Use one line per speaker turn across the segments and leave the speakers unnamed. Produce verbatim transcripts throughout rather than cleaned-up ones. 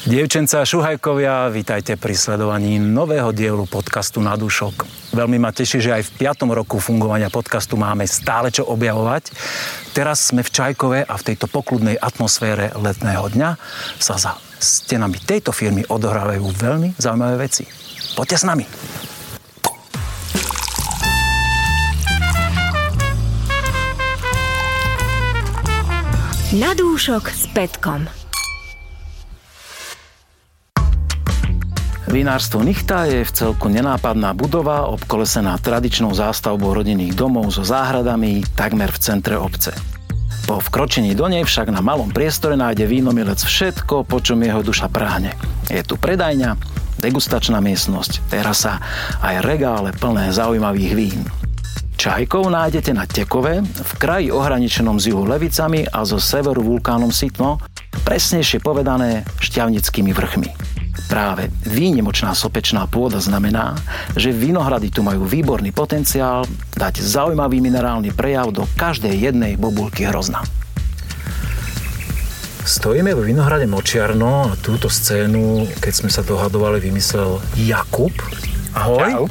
Dievčencá a šuhajkovia, vítajte pri sledovaní nového dielu podcastu Na dúšok. Veľmi ma teší, že aj v piatom roku fungovania podcastu máme stále čo objavovať. Teraz sme v Čajkove a v tejto pokludnej atmosfére letného dňa sa za stenami tejto firmy odohrávajú veľmi zaujímavé veci. Poďte s nami.
Na dúšok s Petkom.
Vinárstvo Nichta je v celku nenápadná budova, obkolesená tradičnou zástavbou rodinných domov so záhradami takmer v centre obce. Po vkročení do nej však na malom priestore nájde vínomilec všetko, po čom jeho duša práhne. Je tu predajňa, degustačná miestnosť, terasa aj regále plné zaujímavých vín. Čajkov nájdete na Tekove, v kraji ohraničenom z juhu Levicami a zo severu vulkánom Sitno, presnejšie povedané Šťavnickými vrchmi. Práve výnimočná sopečná pôda znamená, že vinohrady tu majú výborný potenciál dať zaujímavý minerálny prejav do každej jednej bobulky hrozna. Stojíme vo vinohrade Močiarno a túto scénu, keď sme sa dohadovali, vymyslel Jakub. Ahoj. Čau.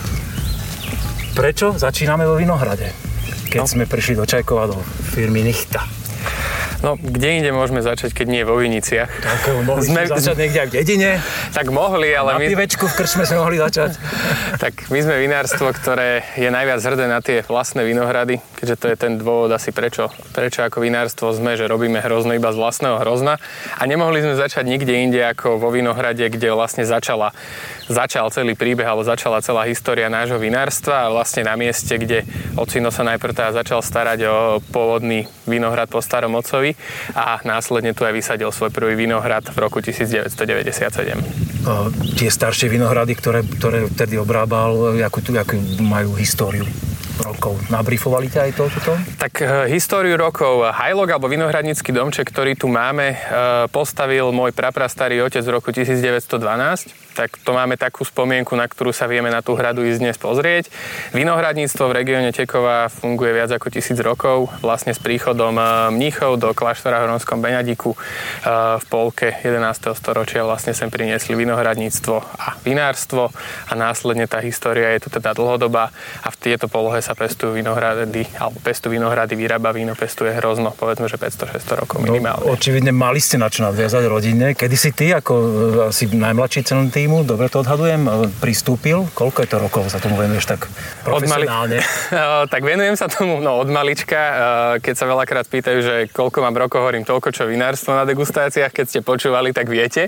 Prečo začíname vo vinohrade, keď no. sme prišli do Čajkova do firmy Nichta?
No, kde inde môžeme začať, keď nie vo Viniciach?
Tak mohli sme začať niekde aj v dedine.
Tak mohli, ale
na
my...
Na pivečku v krčme sme mohli začať.
Tak my sme vinárstvo, ktoré je najviac hrdé na tie vlastné vinohrady, keďže to je ten dôvod asi prečo, prečo ako vinárstvo sme, že robíme hrozno iba z vlastného hrozna. A nemohli sme začať nikde inde ako vo vinohrade, kde vlastne začala, začal celý príbeh, alebo začala celá história nášho vinárstva a vlastne na mieste, kde ocino sa najprv teda začal starať o pôvodný vinohrad po starom ocovi a následne tu aj vysadil svoj prvý vinohrad v roku devätnásťstodeväťdesiatsedem.
O, tie staršie vinohrady, ktoré, ktoré vtedy obrábal, akú, akú majú históriu rokov? Nabrifovali ťa aj to? to?
Tak e, históriu rokov Hajlok, alebo vinohradnícky domček, ktorý tu máme, e, postavil môj praprastarý otec v roku devätnásťstodvanásť. Tak to máme takú spomienku, na ktorú sa vieme na tú hradu ísť dnes pozrieť. Vinohradníctvo v regióne Tekova funguje viac ako tisíc rokov. Vlastne s príchodom mníchov do kláštora v Hronskom Beňadiku v polke jedenásteho storočia vlastne sem priniesli vinohradníctvo a vinárstvo a následne tá história je tu teda dlhodobá a v tieto polohe sa pestujú vinohrady, alebo pestujú vinohrady, vyrába víno, pestuje hrozno, povedzme, že päťsto šesťsto rokov minimálne.
No, očividne mali ste na čo nadviazať rodine. Kedy si ty, ako asi najmladší člen týmu, dobre to odhadujem, pristúpil? Koľko je to rokov sa tomu venuješ tak profesionálne?
Mali... tak venujem sa tomu no, od malička. Keď sa veľakrát pýtajú, že koľko mám rokov, hovorím toľko, čo vinárstvo na degustáciách. Keď ste počúvali, tak viete.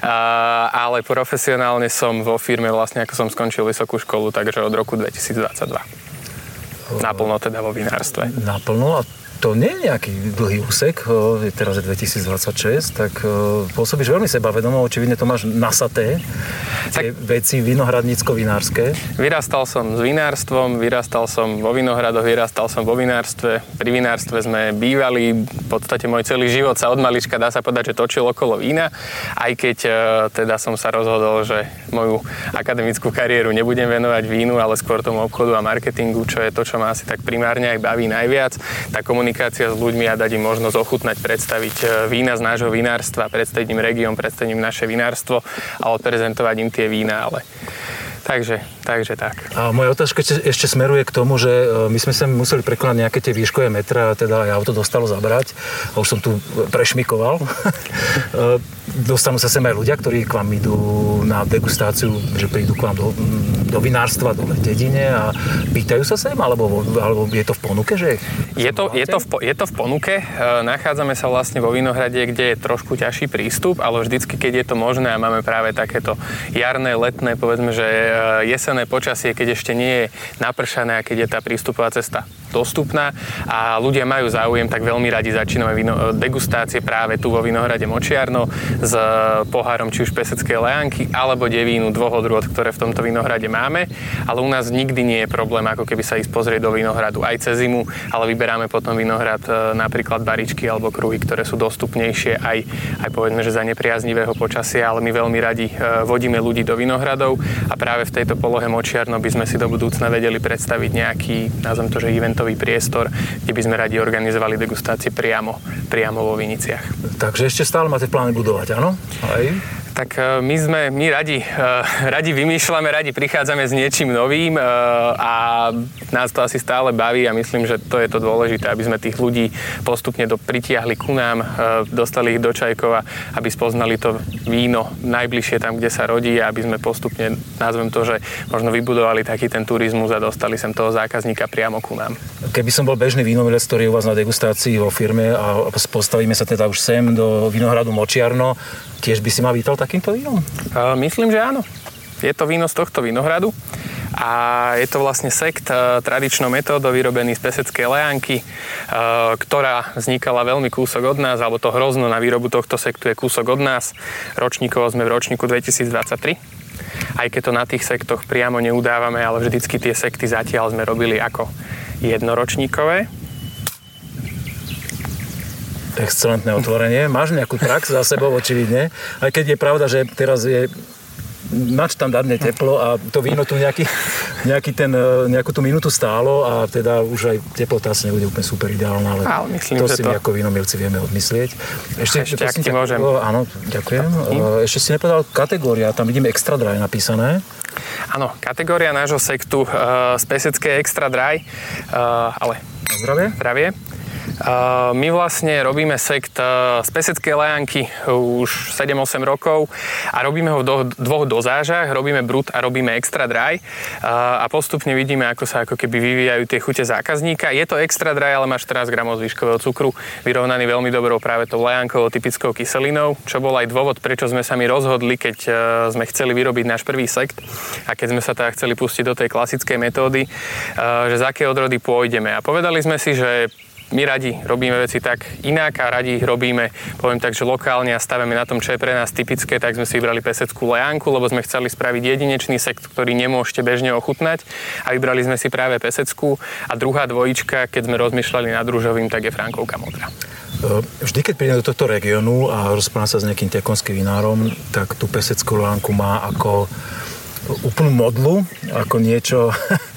Ale profesionálne som vo firme vlastne, ako som skončil vysokú školu, takže od roku dvetisícdvadsaťdva. Naplno teda vo vinárstve. Naplno?
A to nie je nejaký dlhý úsek, teraz je dvetisícdvadsaťšesť, tak pôsobíš veľmi sebavedomo, očividne to máš nasaté, tie tak veci vinohradnícko-vinárske.
Vyrastal som s vinárstvom, vyrastal som vo vinohradoch, vyrastal som vo vinárstve. Pri vinárstve sme bývali, v podstate môj celý život sa od malička, dá sa povedať, že točil okolo vína, aj keď teda som sa rozhodol, že moju akademickú kariéru nebudem venovať vínu, ale skôr tomu obchodu a marketingu, čo je to, čo ma asi tak primárne aj baví najviac. Tá komunikácia s ľuďmi a dať im možnosť ochutnať, predstaviť vína z nášho vinárstva, predstaviť im región, predstaviť im naše vinárstvo a odprezentovať im tie vína, ale takže, takže tak.
A moja otázka ešte smeruje k tomu, že my sme sa museli prekonať nejaké tie výškové metre a teda aj auto dostalo zabrať a už som tu prešmikoval. Dostanú sa sem aj ľudia, ktorí k vám idú na degustáciu, že prídu k vám do, do vinárstva, do dedine a pýtajú sa sem, alebo, alebo je to v ponuke, že
je to, je, to v, je to v ponuke. Nachádzame sa vlastne vo vinohrade, kde je trošku ťažší prístup, ale vždycky, keď je to možné a máme práve takéto jarné, letné, povedzme, že jesenné počasie, keď ešte nie je napršané a keď je tá prístupová cesta dostupná a ľudia majú záujem, tak veľmi radi začíname vino, degustácie práve tu vo vinohrade Močiarno s pohárom či už peseckej lejanky alebo devínu dvoch odrôd, ktoré v tomto vinohrade máme, ale u nás nikdy nie je problém, ako keby sa ísť pozrieť do vinohradu aj cez zimu, ale vyberáme potom vinohrad napríklad baričky alebo kruhy, ktoré sú dostupnejšie aj, aj povedzme, že za nepriaznivého počasia, ale my veľmi radi vodíme ľudí do vinohradov a práve v tejto polohe Močiarno by sme si do budúcna vedeli predstaviť nejaký, nazvem to, že eventový bytový priestor, kde by sme radi organizovali degustácie priamo, priamo vo viniciach.
Takže ešte stále máte plány budovať, áno? Aj?
Tak my sme, my radi, radi vymýšľame, radi prichádzame s niečím novým a nás to asi stále baví a myslím, že to je to dôležité, aby sme tých ľudí postupne do, pritiahli ku nám, dostali ich do Čajkova, aby spoznali to víno najbližšie tam, kde sa rodí a aby sme postupne, nazvem to, že možno vybudovali taký ten turizmus a dostali sem toho zákazníka priamo ku nám. Keby
som bol bežný vínomilec, ktorý je u vás na degustácii vo firme a postavíme sa teda už sem do Vinohradu Močiarno, tiež by si ma vítal takýmto vínom?
Uh, myslím, že áno. Je to víno z tohto vinohradu a je to vlastne sekt uh, tradičnou metódou vyrobený z peseckej leánky, uh, ktorá vznikala veľmi kúsok od nás, alebo to hrozno na výrobu tohto sektu je kúsok od nás. Ročníkovo sme v ročníku dvetisícdvadsaťtri. Aj keď to na tých sektoch priamo neudávame, ale vždycky tie sekty zatiaľ sme robili ako jednoročníkové.
Excelentné otvorenie. Máš nejakú prax za sebou, očividne. Aj keď je pravda, že teraz je nadštandardne teplo a to víno tu nejaký, nejaký ten, nejakú tú minútu stálo a teda už aj teplota asi nebude úplne super ideálna, ale, ale myslím, to si to... my ako vínomilci vieme odmyslieť.
Ešte, Ešte ak ti môžem.
Áno, ďakujem. Ešte si nepovedal kategória, tam vidíme extra dry napísané.
Áno, kategória nášho sektu uh, z pesecké extra dry, uh, ale...
Zdravie.
Zdravie. Uh, my vlastne robíme sekt uh, z peseckej leánky už sedem osem rokov a robíme ho v do, dvoch dozážach, robíme brut a robíme extra dry uh, a postupne vidíme, ako sa ako keby vyvíjajú tie chute zákazníka. Je to extra dry, ale má štrnásť gramov zvyškového cukru, vyrovnaný veľmi dobrou práve tou leánkovou typickou kyselinou, čo bol aj dôvod, prečo sme sa my rozhodli, keď uh, sme chceli vyrobiť náš prvý sekt a keď sme sa teda chceli pustiť do tej klasickej metódy, uh, že z aké odrody pôjdeme. A povedali sme si, že my radi robíme veci tak inak a radi ich robíme, poviem tak, že lokálne a stavíme na tom, čo je pre nás typické, tak sme si vybrali peseckú leánku, lebo sme chceli spraviť jedinečný sekt, ktorý nemôžete bežne ochutnať a vybrali sme si práve peseckú a druhá dvojička, keď sme rozmýšľali nad ružovým, tak je Frankovka modrá.
Vždy, keď prídem do tohto regiónu a rozprávam sa s nejakým tekonským vinárom, tak tú peseckú leánku má ako úplnú modlu, ako niečo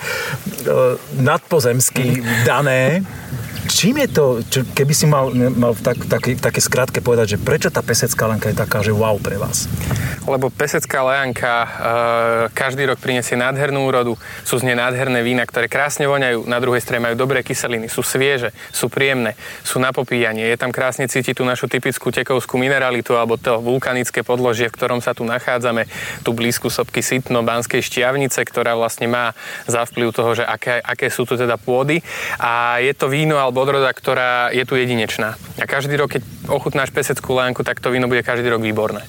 nadpozemsky dané. Čím je to, čo, keby si mal, mal v tak, také, také skrátke povedať, že prečo tá pesecká leánka je taká, že wow pre vás?
Lebo pesecká leánka e, každý rok prinesie nádhernú úrodu, sú z nej nádherné vína, ktoré krásne voňajú, na druhej strane majú dobré kyseliny, sú svieže, sú príjemné, sú na popíjanie, je tam krásne cítiť tú našu typickú tekovskú mineralitu alebo to vulkanické podložie, v ktorom sa tu nachádzame, tú blízku sopky Sitno-Banskej Štiavnice, ktorá vlastne má za vplyv toho, že aké, aké sú tu teda pôdy a je to víno alebo odroda, ktorá je tu jedinečná. A každý rok, keď ochutnáš peseckú leánku, tak to víno bude každý rok výborné.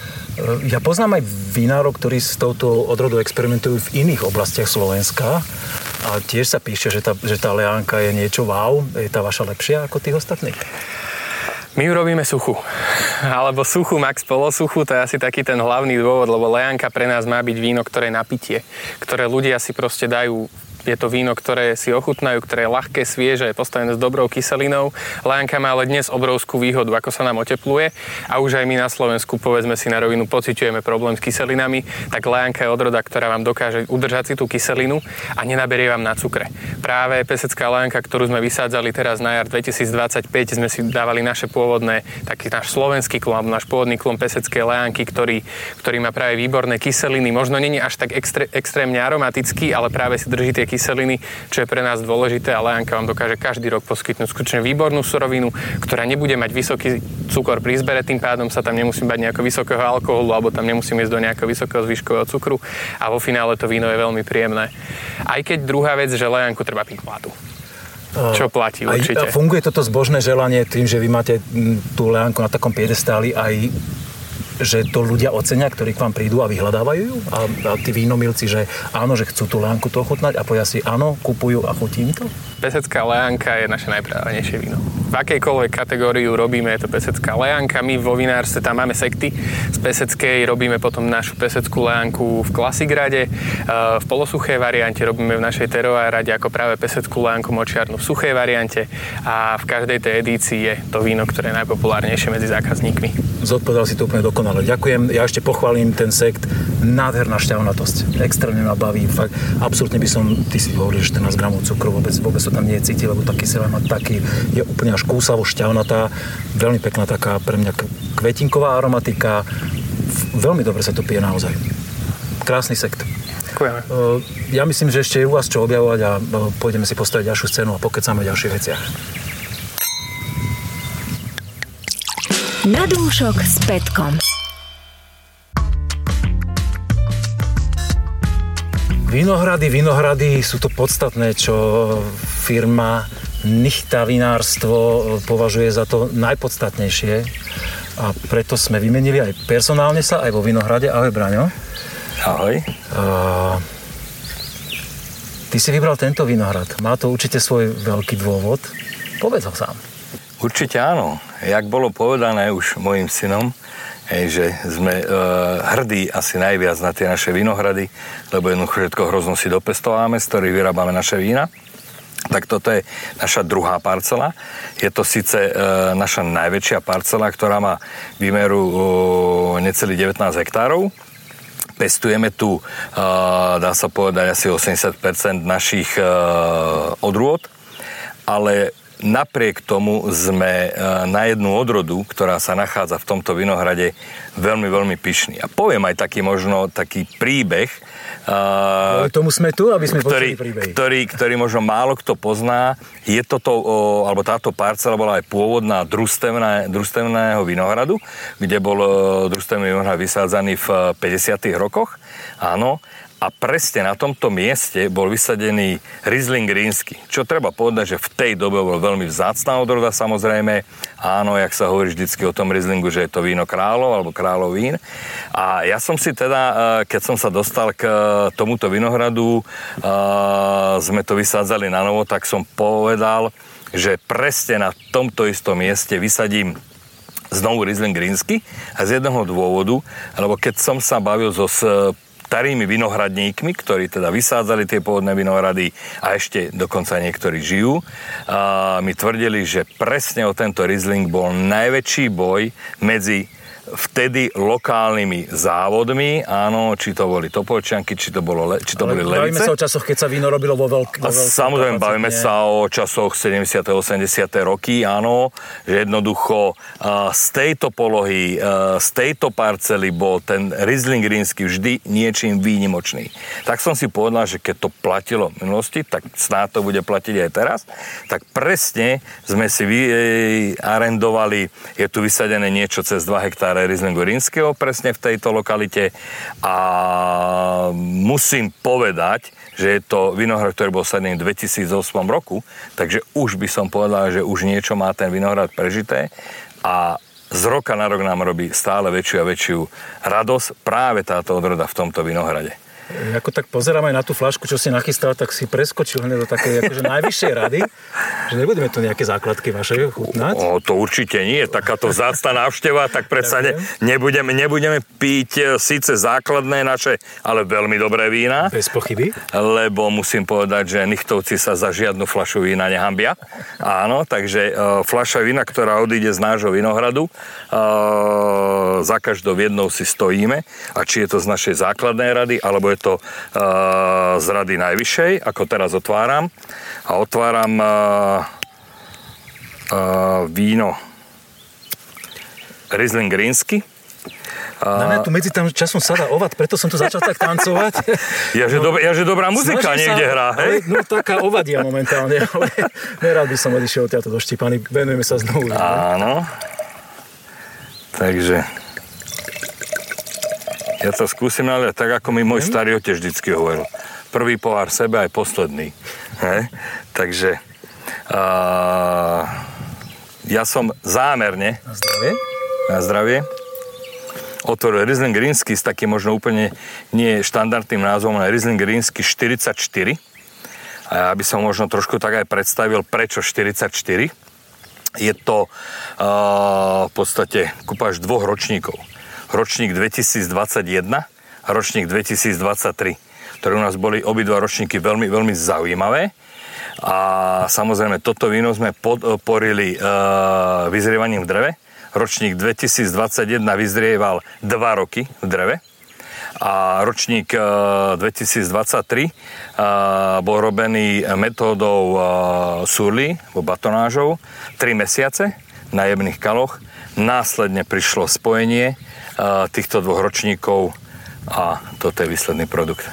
Ja poznám aj vinárov, ktorí s touto odrodou experimentujú v iných oblastiach Slovenska a tiež sa píše, že tá, že tá leánka je niečo wow. Je tá vaša lepšia ako tých ostatných?
My ju robíme suchú. Alebo suchú max polosuchú, to je asi taký ten hlavný dôvod, lebo leánka pre nás má byť víno, ktoré je na pitie, ktoré ľudia si proste dajú. Je to víno, ktoré si ochutnajú, ktoré je ľahké, svieže, je postavené s dobrou kyselinou. Leánka má ale dnes obrovskú výhodu, ako sa nám otepluje a už aj my na Slovensku, povedzme si na rovinu, pociťujeme problém s kyselinami, tak leánka je odroda, ktorá vám dokáže udržať si tú kyselinu a nenaberie vám na cukre. Práve pesecká leánka, ktorú sme vysádzali teraz na jar dvetisícdvadsaťpäť, sme si dávali naše pôvodné, taký náš slovenský klon, náš pôvodný klon peseckej leánky, ktorý, ktorý má práve výborné kyseliny. Možno nie je až tak extré, extrémne aromatický, ale práve si drží tie kyseliny, čo je pre nás dôležité a leánka vám dokáže každý rok poskytnúť skutočne výbornú surovinu, ktorá nebude mať vysoký cukor pri zbere, tým pádom sa tam nemusí mať nejako vysokého alkoholu alebo tam nemusí ísť do nejakého vysokého zvyškového cukru a vo finále to víno je veľmi príjemné. Aj keď druhá vec, že leánku treba piť mladú. Čo platí určite.
A funguje toto zbožné želanie tým, že vy máte tú leánku na takom piedestáli aj že to ľudia ocenia, ktorí k vám prídu a vyhľadávajú ju? A, a tí vínomilci, že áno, že chcú tú leánku to ochutnať a povedia si áno, kupujú a chutí im to?
Pesecká leánka je naše najpredávanejšie víno. V akejkoľvek kategórii robíme, je to pesecká leánka. My vo vinárstve tam máme sekty. Z peseckej robíme potom našu peseckú leánku v Klasigrade. V polosuchej variante robíme v našej Terroir rade ako práve peseckú leánku močiarnu v suchej variante. A v každej tej edícii je to víno, ktoré je najpopulárnejšie medzi zákazníkmi.
Zodpovedal si to úplne dokonale. Ďakujem. Ja ešte pochválim ten sekt. Nádherná šťavnatosť. Extrémne ma baví. Fakt, absolútne by som, ty si hovoril, že štrnásť gramov cukru, vôbec, vôbec to tam nie je cítiť, lebo taký kyselá má taký, je úplne až kúsavo šťavnatá. Veľmi pekná taká pre mňa kvetinková aromatika. Veľmi dobre sa to pije naozaj. Krásny sekt.
Ďakujeme.
Ja myslím, že ešte je u vás čo objavovať a pôjdeme si postaviť ďalšiu scénu a pokecáme o ďalších veciach.
Na dúšok s Petkom.
Vinohrady, vinohrady sú to podstatné, čo firma Nichta vinárstvo považuje za to najpodstatnejšie. A preto sme vymenili aj personálne sa, aj vo Vinohrade. Ahoj, Braňo.
Ahoj.
Uh, ty si vybral tento vinohrad. Má to určite svoj veľký dôvod. Povedz ho sám.
Určite áno. Jak bolo povedané už mojim synom, že sme e, hrdí asi najviac na tie naše vinohrady, lebo jednoducho všetko hrozno si dopestováme, z ktorých vyrábame naše vína. Tak toto je naša druhá parcela. Je to síce e, naša najväčšia parcela, ktorá má výmeru e, necelých devätnásť hektárov. Pestujeme tu, e, dá sa povedať, asi osemdesiat percent našich e, odrôd, ale napriek tomu sme na jednu odrodu, ktorá sa nachádza v tomto vinohrade, veľmi, veľmi pyšní. A poviem aj taký možno taký príbeh,
Ale tomu sme tu, aby sme
ktorý,
počuli príbehy.
Ktorý, ktorý možno málo kto pozná. Je toto, alebo táto parcela bola aj pôvodná družstevná, družstevného vinohradu, kde bol družstevný vinohrad vysádzaný v päťdesiatych rokoch. Áno. A presne na tomto mieste bol vysadený Riesling rínsky. Čo treba povedať, že v tej dobe bol veľmi vzácna odroda, samozrejme. Áno, jak sa hovorí vždycky o tom Rieslingu, že je to víno kráľov alebo kráľov vín. A ja som si teda, keď som sa dostal k tomuto vinohradu, sme to vysádzali na novo, tak som povedal, že presne na tomto istom mieste vysadím znovu Riesling rínsky. A z jedného dôvodu, lebo keď som sa bavil so starými vinohradníkmi, ktorí teda vysádzali tie pôvodné vinohrady a ešte dokonca niektorí žijú, a mi tvrdili, že presne o tento Riesling bol najväčší boj medzi vtedy lokálnymi závodmi, áno, či to boli Topolčianky, či to, bolo, či to boli Levice.
Bavíme sa o časoch, keď sa víno robilo vo veľk- vo veľkom.
Samozrejme, bavíme sa o časoch sedemdesiate osemdesiate roky, áno, že jednoducho uh, z tejto polohy, uh, z tejto parcely bol ten Riesling rínsky vždy niečím výnimočný. Tak som si povedal, že keď to platilo v minulosti, tak snáď to bude platiť aj teraz, tak presne sme si vyarendovali, je tu vysadené niečo cez dva hektáre Rieslingu rínskeho presne v tejto lokalite a musím povedať, že je to vinohrad, ktorý bol sadený v dvetisícosem roku, takže už by som povedal, že už niečo má ten vinohrad prežité a z roka na rok nám robí stále väčšiu a väčšiu radosť práve táto odroda v tomto vinohrade.
Ako tak pozerám aj na tú fľašku, čo si nachystal, tak si preskočil hneď do takej akože najvyššej rady, že nebudeme tu nejaké základky vaše chutnať.
O, to určite nie. Takáto vzácna návšteva, tak predsa ne, nebudeme, nebudeme piť síce základné naše, ale veľmi dobré vína.
Bez pochyby.
Lebo musím povedať, že Nichtovci sa za žiadnu fľašu vína nehambia. Áno, takže uh, fľaša vína, ktorá odíde z nášho vinohradu, uh, za každou jednou si stojíme. A či je to z našej základnej rady, alebo je to uh, z rady najvyššej, ako teraz otváram. A otváram uh, uh, víno Riesling rínsky.
Na mňa tu medzi tam časom sadá ovad, preto som tu začal tak tancovať.
Ja, že,
no,
do, ja, že dobrá muzika niekde
sa,
hrá, hej?
Ale, no taká ovadia momentálne, ale nerád by som odišiel odtiaľto do Štipany. Venujeme sa znovu.
Áno. Takže ja to skúsim, ale tak, ako mi môj starý otec vždycky hovoril. Prvý pohár sebe, aj posledný. He? Takže uh, ja som zámerne
na zdravie,
na zdravie otvoril Riesling rínsky s takým možno úplne nie štandardným názvom, ale Riesling rínsky štyridsaťštyri. A ja by som možno trošku tak aj predstavil, prečo štyridsaťštyri. Je to uh, v podstate kúpaš dvoch ročníkov. Ročník dvetisícdvadsaťjeden a ročník dvetisícdvadsaťtri, ktoré u nás boli obidva ročníky veľmi, veľmi zaujímavé. A samozrejme, toto víno sme podporili uh, vyzrievaním v dreve, ročník dvetisícdvadsaťjeden vyzrieval dva roky v dreve a ročník dvetisícdvadsaťtri bol robený metódou surly, alebo batonážou, tri mesiace na jemných kaloch. Následne prišlo spojenie týchto dvoch ročníkov a toto je výsledný produkt.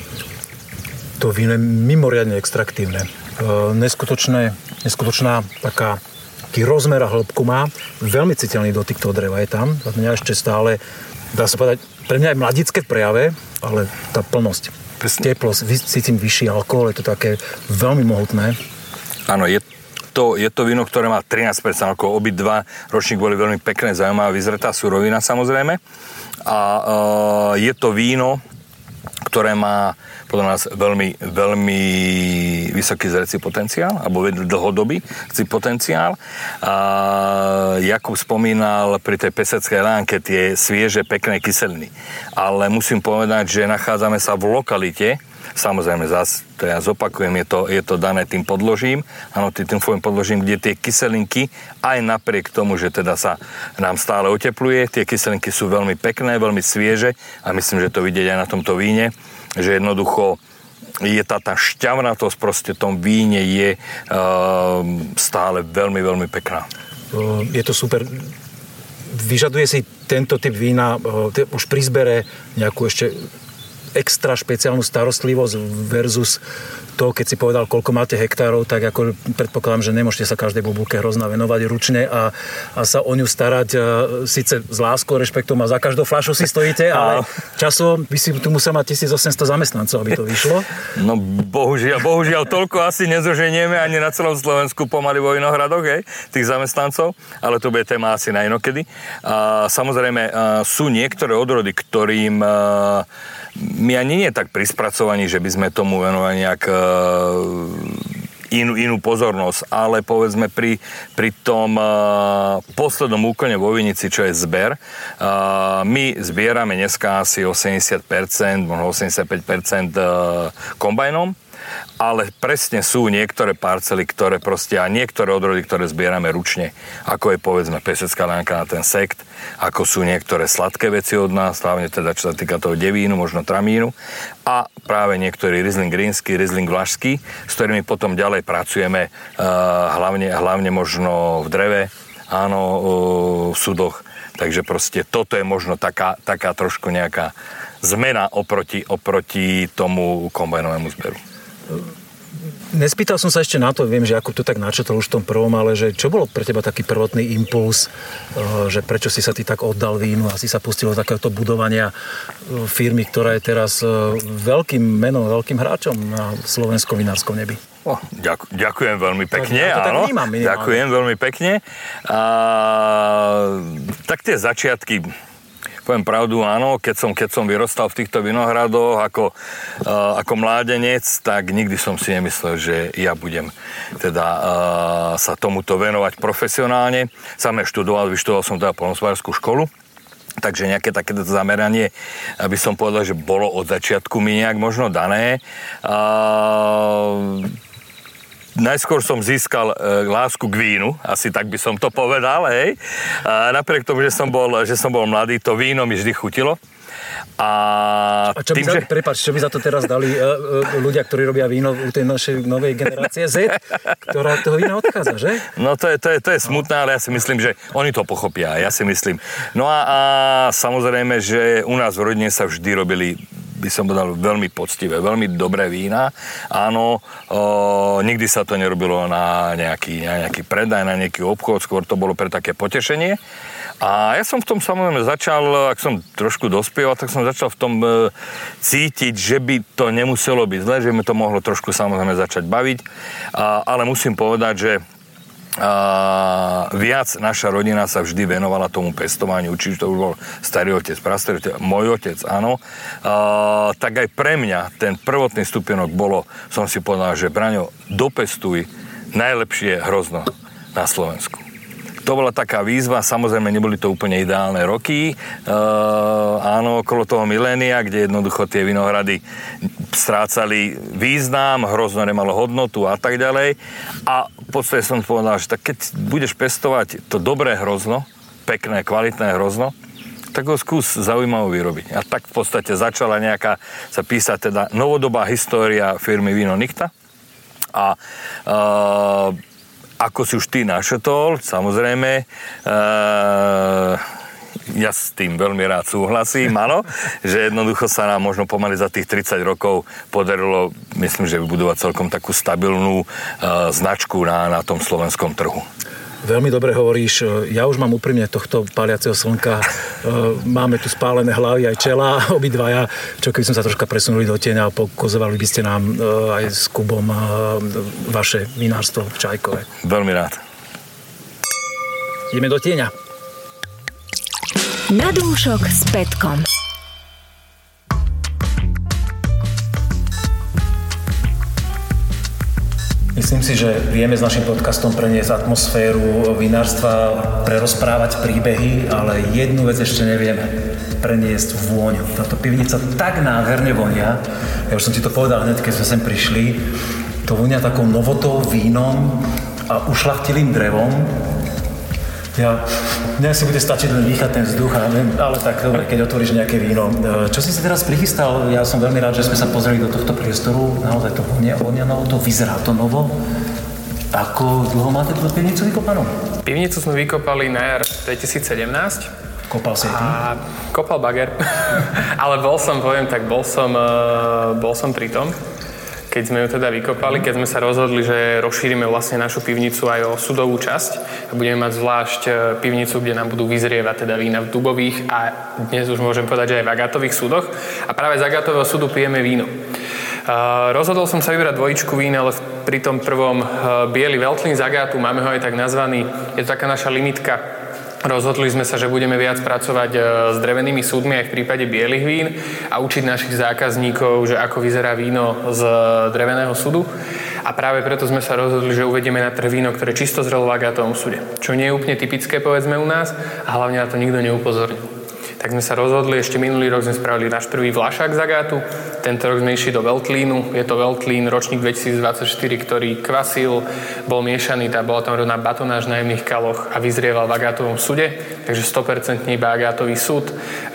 To víno je mimoriadne extraktívne. Neskutočné, neskutočná taká taký rozmer a hĺbku má. Veľmi citeľný dotyk toho dreva je tam. A mňa ešte stále, dá sa povedať, pre mňa je mladické v prejave, ale tá plnosť, teplosť, cítim vyšší alkohol, je to také veľmi mohutné.
Áno, je to, je to víno, ktoré má trinásť percent alkohol. Obidva ročník boli veľmi pekné, zaujímavá vyzretá surovina samozrejme. A uh, je to víno, ktoré má podľa nás veľmi, veľmi vysoký zrecí potenciál, alebo dlhodobý zrecí potenciál. A Jakub spomínal pri tej peseckej lánke tie svieže, pekné kyseliny. Ale musím povedať, že nachádzame sa v lokalite, samozrejme zase, to ja zopakujem, je to, je to dané tým podložím, áno, tým tvojim podložím, kde tie kyselinky, aj napriek tomu, že teda sa nám stále otepluje, tie kyselinky sú veľmi pekné, veľmi svieže a myslím, že to vidieť aj na tomto víne, že jednoducho je tá, tá šťavnatosť proste v tom víne je uh, stále veľmi, veľmi pekná.
Je to super. Vyžaduje si tento typ vína uh, už pri zbere nejakú ešte extra špeciálnu starostlivosť versus to, keď si povedal, koľko máte hektárov, tak ako predpokladám, že nemôžete sa každej bobulke hrozná venovať ručne a, a sa o ňu starať uh, síce s láskou, rešpektom a za každou fľašou si stojíte, ale časom by si tu musel mať tisícosemsto zamestnancov, aby to vyšlo.
No bohužiaľ, bohužiaľ toľko asi nezoženieme ani na celom Slovensku pomaly vo vinohradoch, hej, tých zamestnancov, ale to bude téma asi na inokedy. A samozrejme uh, sú niektoré odrody, ktorým uh, my ani nie tak pri spracovaní, že by sme tomu venovali nejak inú, inú pozornosť, ale povedzme pri, pri tom uh, poslednom úkone vo vinici, čo je zber, uh, my zbierame dneska asi osemdesiat percent, možno osemdesiatpäť percent uh, kombajnom, ale presne sú niektoré parcely, ktoré proste, a niektoré odrody, ktoré zbierame ručne, ako je povedzme pesecká lánka na ten sekt, ako sú niektoré sladké veci od nás, hlavne teda čo sa týka toho devínu, možno tramínu, a práve niektorý Riesling rínsky, Riesling vlašský, s ktorými potom ďalej pracujeme, uh, hlavne, hlavne možno v dreve, áno, uh, v sudoch, takže proste toto je možno taká, taká trošku nejaká zmena oproti, oproti tomu kombajnovému zberu.
Nespýtal som sa ešte na to, viem, že Jakub to tak načetol už v tom prvom, ale že čo bolo pre teba taký prvotný impuls, že prečo si sa ty tak oddal vínu a si sa pustil do takéhoto budovania firmy, ktorá je teraz veľkým menom, veľkým hráčom na slovenskom vinárskom nebi?
Oh, ďakujem, ďakujem veľmi pekne,
tak, ja
áno.
Tak vnímam,
ďakujem veľmi pekne. A, tak tie začiatky, poviem pravdu, áno, keď som, keď som vyrostal v týchto vinohradoch ako, uh, ako mládenec, tak nikdy som si nemyslel, že ja budem teda uh, sa tomuto venovať profesionálne. Sám študoval, vyštudoval som teda poľnohospodársku školu, takže nejaké takéto zameranie, aby som povedal, že bolo od začiatku mi nejak možno dané. Uh, Najskôr som získal e, lásku k vínu, asi tak by som to povedal, hej. A napriek tomu, že som bol, že som bol mladý, to víno mi vždy chutilo. A,
a čo, tým, by za, že... prepáč, čo by za to teraz dali uh, uh, ľudia, ktorí robia víno u tej našej novej generácie Z, ktorá toho vína odchádza, že?
No to je, to je, to je smutné, ale ja si myslím, že oni to pochopia, ja si myslím. No a, a samozrejme, že u nás v rodine sa vždy robili, by som povedal, veľmi poctivé, veľmi dobré vína. Áno, o, nikdy sa to nerobilo na nejaký, na nejaký predaj, na nejaký obchod, skôr to bolo pre také potešenie. A ja som v tom samozrejme začal, ak som trošku dospieval, tak som začal v tom e, cítiť, že by to nemuselo byť zle, že mi to mohlo trošku samozrejme začať baviť. A, ale musím povedať, že a viac naša rodina sa vždy venovala tomu pestovaniu, či to už bol starý otec, prastarý otec, môj otec, áno. A, tak aj pre mňa ten prvotný stupienok bolo, som si povedal, že Braňo, dopestuj najlepšie hrozno na Slovensku. To bola taká výzva, samozrejme neboli to úplne ideálne roky, e, áno, okolo toho milénia, kde jednoducho tie vinohrady strácali význam, hrozno nemalo hodnotu a tak ďalej. A v podstate som povedal, že tak keď budeš pestovať to dobré hrozno, pekné, kvalitné hrozno, tak ho skús zaujímavo vyrobiť. A tak v podstate začala nejaká, sa písať teda novodobá história firmy Víno Nichta. A e, ako si už ty našetol, samozrejme, e, ja s tým veľmi rád súhlasím, áno, že jednoducho sa nám možno pomaly za tých tridsať rokov podarilo, myslím, že vybudovať celkom takú stabilnú e, značku na, na tom slovenskom trhu.
Veľmi dobre hovoríš. Ja už mám úprimne tohto páliaceho slnka. Máme tu spálené hlavy aj čela, obidvaja. Čo keby sme sa troška presunuli do tieňa a pokozovali by ste nám aj s Kubom vaše vinárstvo v Čajkove.
Veľmi rád.
Ideme do tieňa.
Na dúšok s Petkom.
Myslím si, že vieme s našim podcastom preniesť atmosféru vinárstva, prerozprávať príbehy, ale jednu vec ešte nevieme. Preniesť vôňu. Táto pivnica tak nádherne vonia. Ja už som ti to povedal hneď, keď sme sem prišli. To vonia takou novotou, vínom a ušľachtilým drevom. Ja, mňa si bude stačiť len dýchať ten vzduch, ale tak dobre, keď otvoríš nejaké víno. Čo si si teraz prichystal? Ja som veľmi rád, že sme sa pozreli do tohto priestoru. Naozaj to vonia, vonia novo, to vyzerá to novo. Ako dlho máte túto pivnicu vykopanú?
Pivnicu sme vykopali na jar dvetisícsedemnásť.
Kopal si ty?
A kopal bager. Ale bol som, poviem tak, bol som, bol som pri tom. Keď sme ju teda vykopali, keď sme sa rozhodli, že rozšírime vlastne našu pivnicu aj o sudovú časť a budeme mať zvlášť pivnicu, kde nám budú vyzrievať teda vína v dubových a dnes už môžem povedať, že aj v agátových súdoch. A práve z agátového súdu pijeme víno. Uh, rozhodol som sa vybrať dvojičku vín, ale pri tom prvom uh, biely Veltlín z agátu, máme ho aj tak nazvaný, je to taká naša limitka. Rozhodli sme sa, že budeme viac pracovať s drevenými súdmi aj v prípade bielých vín a učiť našich zákazníkov, že ako vyzerá víno z dreveného súdu. A práve preto sme sa rozhodli, že uvedieme na trh víno, ktoré čisto zrelo v agátovom súde. Čo nie je úplne typické, povedzme, u nás a hlavne na to nikto neupozornil. Tak sme sa rozhodli, ešte minulý rok sme spravili náš prvý vlašák z agátu, tento rok sme išli do Veltlínu, je to Veltlín ročník dvetisícdvadsaťštyri, ktorý kvasil, bol miešaný, tá bola tam rodná batonáž na jemných kaloch a vyzrieval v agátovom súde, takže sto percent iba agátový súd,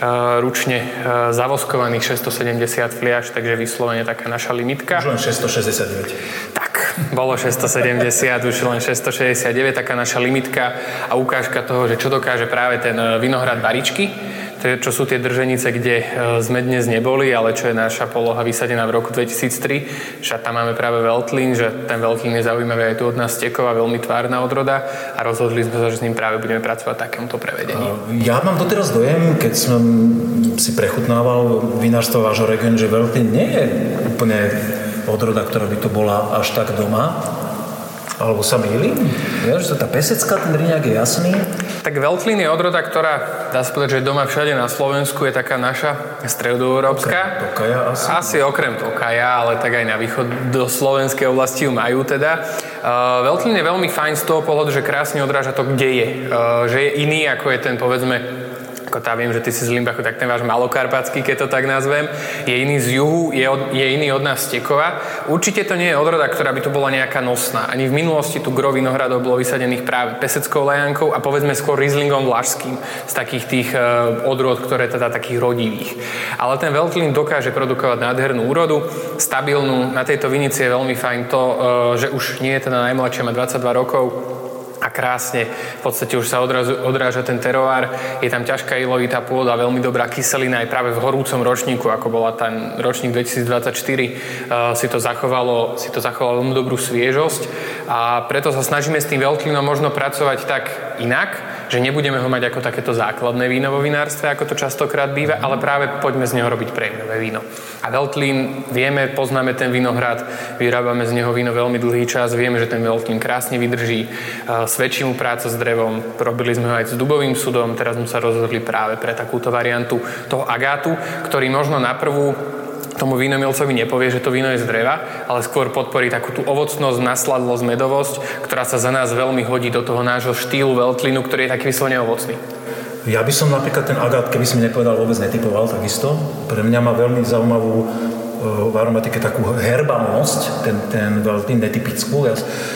ručne zavoskovaných šesťstosedemdesiat fliaš, takže vyslovene taká naša limitka.
Už len šesťstošesťdesiatdeväť.
Tak, bolo šesťstosedemdesiat, už len šesťstošesťdesiatdeväť, taká naša limitka a ukážka toho, že čo dokáže práve ten vinohrad Baričky, čo sú tie drženice, kde sme dnes neboli, ale čo je naša poloha vysadená v roku dvetisíctri. Však tam máme práve Veltlín, že ten Veltlín je zaujímavý aj tu od nás Stekova, veľmi tvárna odroda a rozhodli sme sa, že s ním práve budeme pracovať v takomto prevedení.
Ja mám doteraz dojem, keď som si prechutnával vinárstvo vášho regiónu, že Veltlín nie je úplne odroda, ktorá by to bola až tak doma. Alebo sa mýlim? Ja, že to tá pesecká, ten riňák je jasný.
Tak Veltlín je odroda, ktorá, dá sa povedať, že doma všade na Slovensku je taká naša stredoeurópska.
Tokaja asi.
Asi okrem Tokaja, ale tak aj na východ do slovenskej oblasti ju majú teda. Uh, Veltlín je veľmi fajn z toho pohľadu, že krásne odráža to, kde je. Uh, že je iný, ako je ten, povedzme, ako tá, viem, že ty si z Limbachu, tak ten váš malokarpatský, keď to tak nazvem, je iný z juhu, je, od, je iný od nás z Stekova. Určite to nie je odroda, ktorá by tu bola nejaká nosná. Ani v minulosti tu gro vinohradov bolo vysadených práve peseckou lajankou a povedzme skôr Rieslingom vlašským, z takých tých uh, odrod, ktoré teda takých rodivých. Ale ten Veltlín dokáže produkovať nádhernú úrodu, stabilnú. Na tejto vinici je veľmi fajn to, uh, že už nie je teda najmladšia, má dvadsaťdva rokov, a krásne, v podstate už sa odrazu, odráža ten teroár, je tam ťažká ilovitá pôda, veľmi dobrá kyselina aj práve v horúcom ročníku, ako bola ten ročník dvetisícdvadsaťštyri, uh, si to zachovalo, si to zachovalo veľmi dobrú sviežosť a preto sa snažíme s tým Veltlínom možno pracovať tak inak, že nebudeme ho mať ako takéto základné víno vo vinárstve, ako to častokrát býva, ale práve poďme z neho robiť prémiové víno. A Veltlín, vieme, poznáme ten vinohrad, vyrábame z neho víno veľmi dlhý čas, vieme, že ten Veltlín krásne vydrží, svedčí mu práca s drevom, robili sme ho aj s dubovým sudom, teraz sme sa rozhodli práve pre takúto variantu toho agátu, ktorý možno na prvú tomu vínomilcovi nepovie, že to víno je z dreva, ale skôr podporí takú tú ovocnosť, nasladlosť, medovosť, ktorá sa za nás veľmi hodí do toho nášho štýlu Veltlínu, ktorý je taký vyslovene ovocný.
Ja by som napríklad ten agát, keby si mi nepovedal, vôbec netypoval takisto. Pre mňa má veľmi zaujímavú v aromatike takú herbanosť, ten, ten Veltlín netypickú. Ja,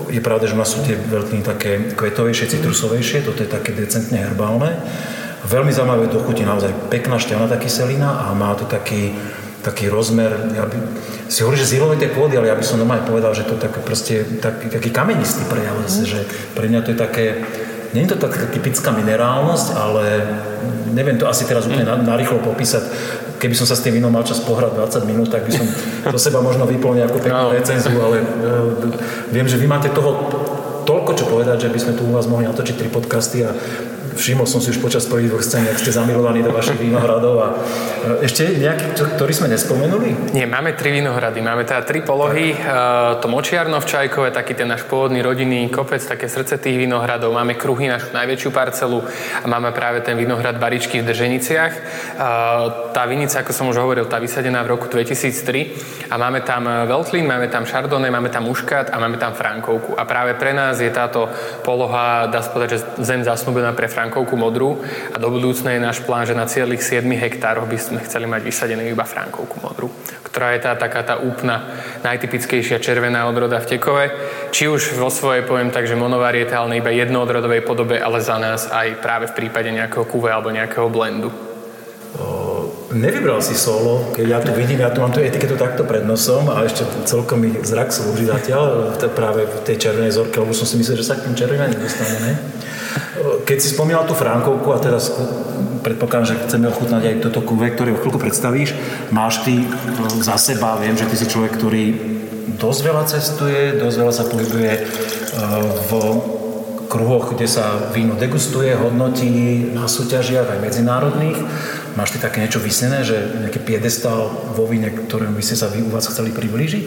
je pravda, že u nás sú tie veľtliny také kvetovejšie, citrusovejšie, toto je také decentne herbálne. Veľmi zaujímavé do chuti, naozaj pekná šťavnatá kyselina a má to taký, taký rozmer, ja by, si hovorí, že z ilovitej pôdy, ale ja by som normálne povedal, že to je tak, proste, tak, taký kamenistý prejav, mm. že pre mňa to je také, nie je to taká typická minerálnosť, ale neviem to asi teraz úplne mm. narýchlo popísať. Keby som sa s tým vínom mal čas pohrať dvadsať minút, tak by som do seba možno vyplnil nejakú peknú recenziu, ale uh, viem, že vy máte toho toľko čo povedať, že by sme tu u vás mohli natočiť tri podcasty a všimol som si už počas prvých dvoch scén, ak ste zamilovaní do vašich vínohradov a ešte nejaký, ktorý sme nespomenuli?
Nie, máme tri vínohrady, máme teda tri polohy, tak. To Močiarno-Včajkové, taký ten náš pôvodný rodinný kopec, také srdce tých vínohradov, máme Kruhy, našu najväčšiu parcelu a máme práve ten vínohrad Baričky v Drženiciach. Tá vinica, ako som už hovoril, tá vysadená v roku dvetisíctri a máme tam Veltlín, máme tam Chardonnay, máme tam Muškát a máme tam Frankovku. A práve pre nás je táto poloha, dá sa povedať, že zem zasnúbená pre Frankovku modrú a do budúcna je náš plán, že na celých sedem hektároch by sme chceli mať vysadenú iba Frankovku modrú, ktorá je tá taká tá úplná najtypickejšia červená odroda v Tekove. Či už vo svojej, poviem tak, že monovarietálnej iba jednoodrodovej podobe, ale za nás aj práve v prípade nejakého kuve alebo nejakého blendu.
Nevybral si solo, keď ja tu vidím, ja tu mám tú etiketu takto pred nosom a ešte celkom mi zrak slúži zatiaľ práve v tej červenej zorke, lebo som si myslel, že sa k tým červeným dostaneme. Keď si spomínal tú Frankovku a teraz predpokladám, že chceme ochutnať aj toto kuve, ktoré o chvíľku predstavíš, máš ty za seba, viem, že ty si človek, ktorý dosť veľa cestuje, dosť veľa sa pohybuje v kruhoch, kde sa víno degustuje, hodnotí na súťažiach aj medzinárodných. Máš ty také niečo vysnené, že nejaký piedestál vo víne, ktorým by ste sa vy u vás chceli priblížiť?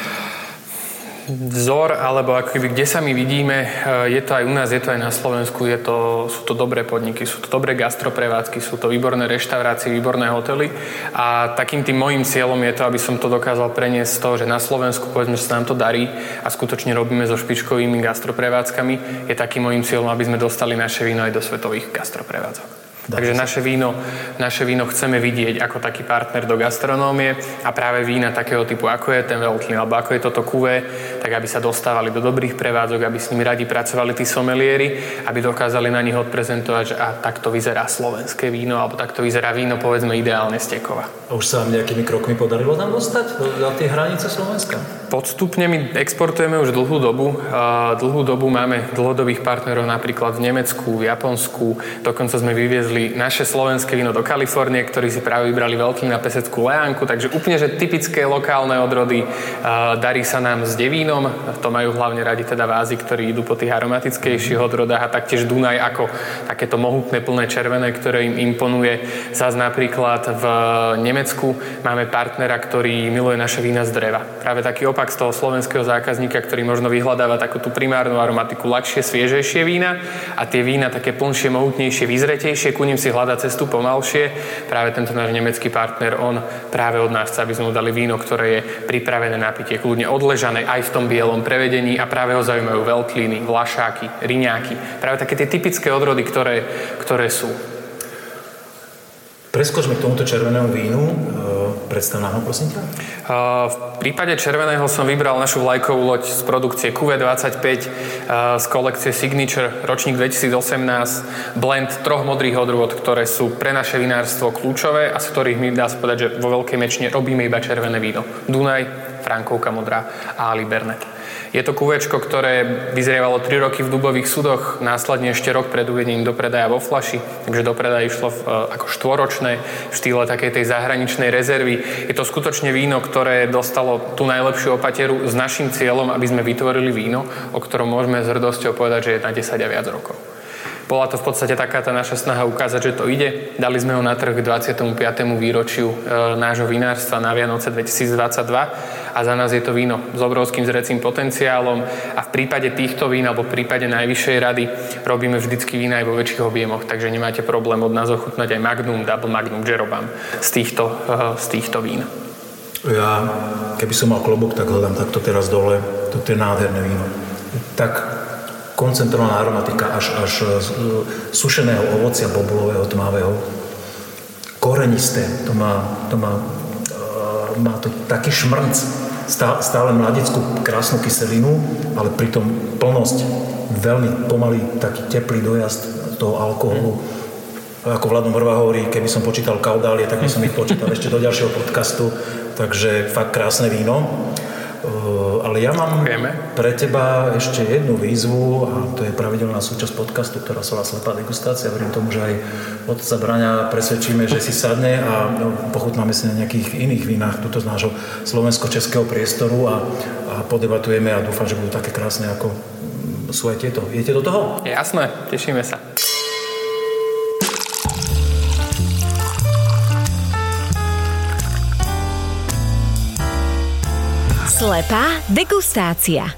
Vzor, alebo akoby, kde sa my vidíme, je to aj u nás, je to aj na Slovensku, je to, sú to dobré podniky, sú to dobré gastroprevádzky, sú to výborné reštaurácie, výborné hotely a takým tým môjim cieľom je to, aby som to dokázal preniesť z toho, že na Slovensku povedzme, že sa nám to darí a skutočne robíme so špičkovými gastroprevádzkami, je takým môjim cieľom, aby sme dostali naše víno aj do svetových gastroprevádzok. Takže naše víno, naše víno chceme vidieť ako taký partner do gastronómie a práve vína takého typu, ako je ten Veltlín, alebo ako je toto kuvé, tak aby sa dostávali do dobrých prevádzok, aby s nimi radi pracovali tí someliéri, aby dokázali na nich odprezentovať, že a takto vyzerá slovenské víno, alebo takto vyzerá víno, povedzme, ideálne z Tekova.
A už sa vám nejakými krokmi podarilo tam dostať do tie hranice Slovenska?
Podstupne my exportujeme už dlhú dobu. Dlhú dobu máme dlhodobých partnerov napríklad v Nemecku, v Japonsku. Dokonca sme vyviezli naše slovenské víno do Kalifornie, ktorí si práve vybrali Veltlín na peseckú leánku. Takže úplne, že typické lokálne odrody. Darí sa nám s Devínom. To majú hlavne radi teda vázy, ktorí idú po tých aromatickejších odrodách a taktiež Dunaj ako takéto mohutné plné červené, ktoré im imponuje. Zas napríklad v Nemecku máme partnera, ktorý miluje naše vína z dreva. Práve taký opak z toho slovenského zákazníka, ktorý možno vyhľadáva takú tú primárnu aromatiku, ľahšie, sviežejšie vína a tie vína také plnšie, mohutnejšie, vyzretejšie, ku nim si hľadá cestu pomalšie. Práve tento náš nemecký partner, on práve od nás chce, aby sme mu dali víno, ktoré je pripravené na pitie, kľudne odležané aj v tom bielom prevedení a práve ho zaujímajú Veltlíny, Vlašáky, Riňáky. Práve také tie typické odrody, ktoré, ktoré sú.
Preskočme k tomuto červenému vínu. Predstav nám ho, prosím ťa.
V prípade červeného som vybral našu vlajkovú loď z produkcie Q V dvadsaťpäť z kolekcie Signature, ročník dvetisícosemnásť, blend troch modrých odrôd, ktoré sú pre naše vinárstvo kľúčové a z ktorých my dá sa povedať, že vo veľkej väčšine robíme iba červené víno. Dunaj, Frankovka modrá a Ali Bernet. Je to kuvečko, ktoré vyzrievalo tri roky v dubových sudoch, následne ešte rok pred uvedením do predaja vo fľaši, takže do predaja išlo v, ako štvoročné v štýle takej tej zahraničnej rezervy. Je to skutočne víno, ktoré dostalo tú najlepšiu opateru s našim cieľom, aby sme vytvorili víno, o ktorom môžeme s hrdosťou povedať, že je na desať a viac rokov. Bola to v podstate taká tá naša snaha ukázať, že to ide. Dali sme ho na trh k dvadsiatemu piatemu výročiu e, nášho vinárstva na Vianoce dvetisícdvadsaťdva a za nás je to víno s obrovským zrecím potenciálom a v prípade týchto vín alebo v prípade najvyššej rady robíme vždycky vína aj vo väčších objemoch, takže nemáte problém od nás ochutnať aj Magnum, Double Magnum, Jeroboam z týchto, e, z týchto vín.
Ja, keby som mal klobúk, tak hľadám takto teraz dole. Toto je nádherné víno. Tak koncentrovaná aromatika až, až sušeného ovocia bobulového, tmavého. Korenisté. To má, to má, má to taký šmrnc. stále mladickú krásnu kyselinu, ale pritom plnosť, veľmi pomalý taký teplý dojazd toho alkoholu. Ako Vlado Morva hovorí, keby som počítal kaudálie, tak by som ich počítal ešte do ďalšieho podcastu. Takže fakt krásne víno. Ale ja mám pre teba ešte jednu výzvu a to je pravidelná súčasť podcastu, ktorá sa volá Slepá degustácia. Verím tomu, že aj otca Braňa presvedčíme, že si sadne a pochutnáme si na nejakých iných vínach tuto z nášho slovensko-českého priestoru a, a podebatujeme a dúfam, že budú také krásne, ako sú aj tieto. Idete do toho?
Jasné, tešíme sa.
Slepá degustácia.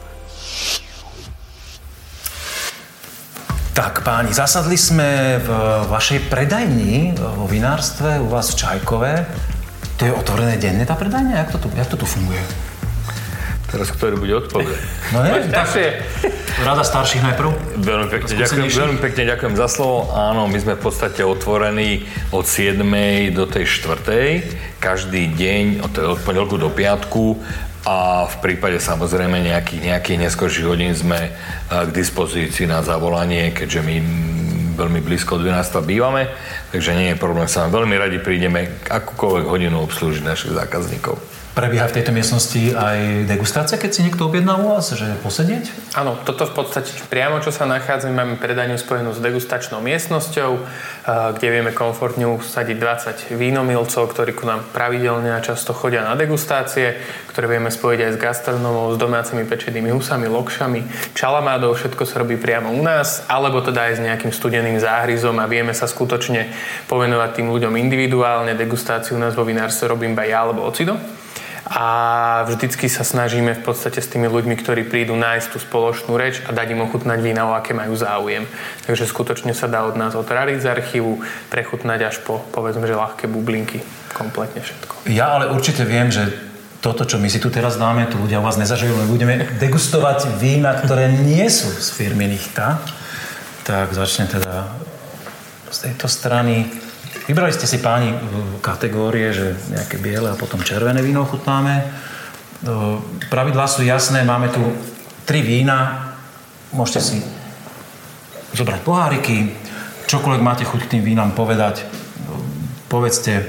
Tak páni, zasadli sme v vašej predajni vo vinárstve u vás v Čajkove. To je otvorené denne tá predajňa? Jak to tu, jak to tu funguje?
Teraz ktorý bude odpovedať?
No je, tak rada starších najprv.
Veľmi pekne, ďakujem, veľmi pekne ďakujem za slovo. Áno, my sme v podstate otvorení od siedmej do tej štvrtej. Každý deň, od, od pondelku do piatku. A v prípade samozrejme nejakých, nejakých neskorších hodín sme k dispozícii na zavolanie, keďže my veľmi blízko od vinárstva bývame, takže nie je problém, sa veľmi radi prídeme akúkoľvek hodinu obslúžiť našich zákazníkov.
Prebieha v tejto miestnosti aj degustácia, keď si niekto objedná u vás, že posedieť?
Áno, toto v podstate priamo, čo sa nachádzame, máme predajňu spojenú s degustačnou miestnosťou, kde vieme komfortne usadiť dvadsať vínomilcov, ktorí ku nám pravidelne a často chodia na degustácie, ktoré vieme spojiť aj s gastronomou, s domácimi pečenými husami, lokšami, čalamádou, všetko sa robí priamo u nás, alebo teda aj s nejakým studeným záhryzom a vieme sa skutočne povenovať tým ľuďom individuálne. Degustáciu u nás vo vinárstve robím iba ja alebo ocido. A vždycky sa snažíme v podstate s tými ľuďmi, ktorí prídu, nájsť tú spoločnú reč a dať im ochutnať vína, o aké majú záujem. Takže skutočne sa dá od nás otrariť z archívu, prechutnať až po, povedzme, že ľahké bublinky. Kompletne všetko.
Ja ale určite viem, že toto, čo my si tu teraz dáme, tu ľudia u vás nezažijú, my budeme degustovať vína, ktoré nie sú z firmy Nichta. Tak začne teda z tejto strany. Vybrali ste si, páni, kategórie, že nejaké biele a potom červené víno ochutnáme. Pravidlá sú jasné, máme tu tri vína. Môžete si zobrať poháriky, čokoľvek máte chuť k tým vínam povedať. Povedzte,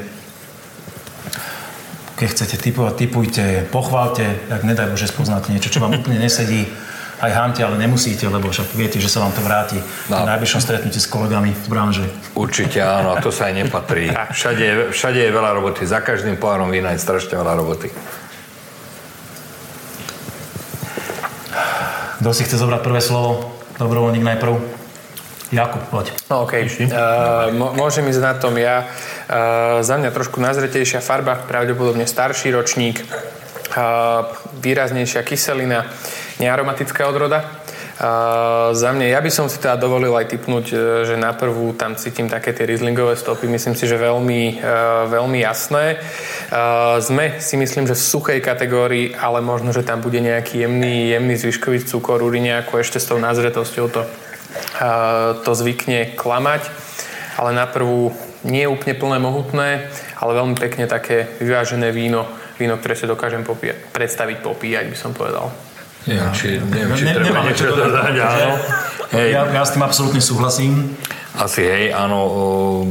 keď chcete tipovať, tipujte, pochválte, ak nedaj Bože spoznáte niečo, čo vám úplne nesedí. Aj hamte, ale nemusíte, lebo však viete, že sa vám to vráti no. Na najbližšom stretnutí s kolegami v branži.
Určite áno, a to sa aj nepatrí. Všade, všade je veľa roboty. Za každým pohárom vína je strašne veľa roboty.
Kto si chce zobrať prvé slovo? Dobrovoľník najprv. Jakub, poď.
No okej, okay. uh, môžem ísť na tom ja. Uh, za mňa trošku nazretejšia farba, pravdepodobne starší ročník. Uh, výraznejšia kyselina, nearomatická odroda. Uh, za mňa, ja by som si teda dovolil aj tipnúť, že na prvú tam cítim také tie rizlingové stopy, myslím si, že veľmi, uh, veľmi jasné. Uh, sme si myslím, že v suchej kategórii, ale možno, že tam bude nejaký jemný, jemný zvyškový cukor, nejako ešte s tou nazretosťou to, uh, to zvykne klamať, ale na prvú nie je úplne plné, mohutné, ale veľmi pekne také vyvážené víno, víno, ktoré si dokážem popíjať, predstaviť popíjať, by som povedal.
Neviem, či, neviem, či ne, treba niečo dodať, áno.
Hej. Ja, ja s tým absolútne súhlasím.
Asi, hej, áno. O,